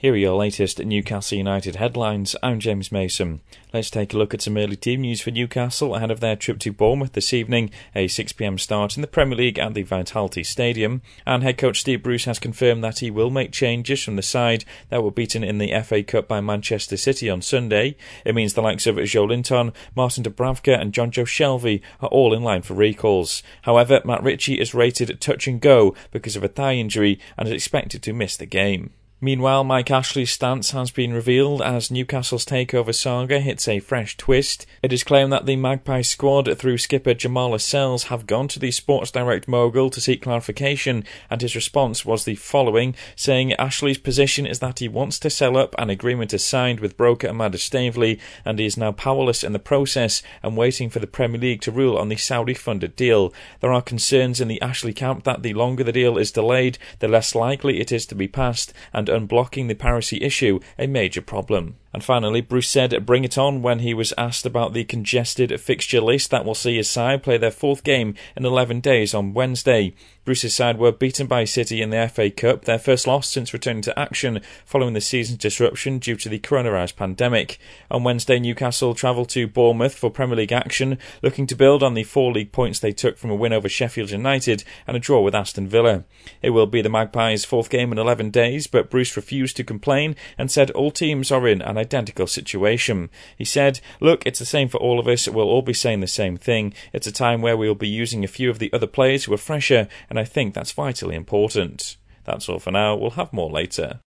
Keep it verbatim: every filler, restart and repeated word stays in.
Here are your latest Newcastle United headlines. I'm James Mason. Let's take a look at some early team news for Newcastle ahead of their trip to Bournemouth this evening, a six p m start in the Premier League at the Vitality Stadium. And head coach Steve Bruce has confirmed that he will make changes from the side that were beaten in the F A Cup by Manchester City on Sunday. It means the likes of Joelinton, Martin Dubravka and Jonjo Shelvey are all in line for recalls. However, Matt Ritchie is rated touch and go because of a thigh injury and is expected to miss the game. Meanwhile, Mike Ashley's stance has been revealed as Newcastle's takeover saga hits a fresh twist. It is claimed that the Magpie squad, through skipper Jamal Lascelles, have gone to the Sports Direct mogul to seek clarification, and his response was the following, saying Ashley's position is that he wants to sell up, an agreement is signed with broker Amanda Staveley, and he is now powerless in the process and waiting for the Premier League to rule on the Saudi-funded deal. There are concerns in the Ashley camp that the longer the deal is delayed, the less likely it is to be passed, and unblocking the piracy issue a major problem. And finally, Bruce said bring it on when he was asked about the congested fixture list that will see his side play their fourth game in eleven days on Wednesday. Bruce's side were beaten by City in the F A Cup, their first loss since returning to action following the season's disruption due to the coronavirus pandemic. On Wednesday, Newcastle travelled to Bournemouth for Premier League action, looking to build on the four league points they took from a win over Sheffield United and a draw with Aston Villa. It will be the Magpies' fourth game in eleven days, but Bruce refused to complain and said all teams are in an identical situation. He said, look, it's the same for all of us, we'll all be saying the same thing. It's a time where we will be using a few of the other players who are fresher, and I think that's vitally important. That's all for now, we'll have more later.